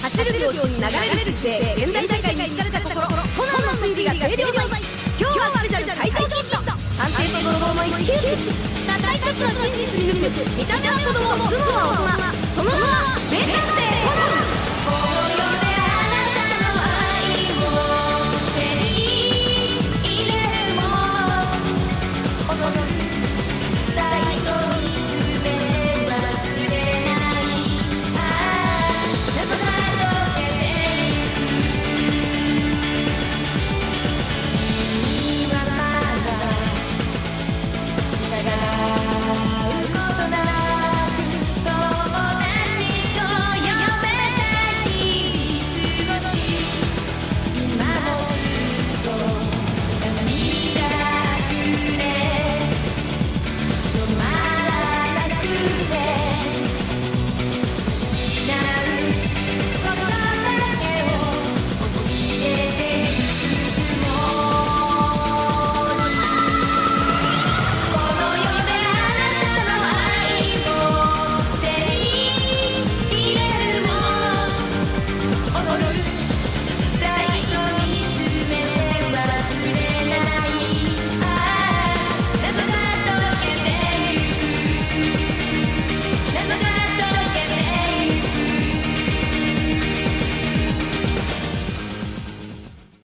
走る両親流れる水星現代社会に疲れた心コナンの推理が清涼剤。今日はスペシャル怪盗キッド探偵と泥棒の一騎打ち。たった一つの真実に振り向く見た目は子供頭脳は大人その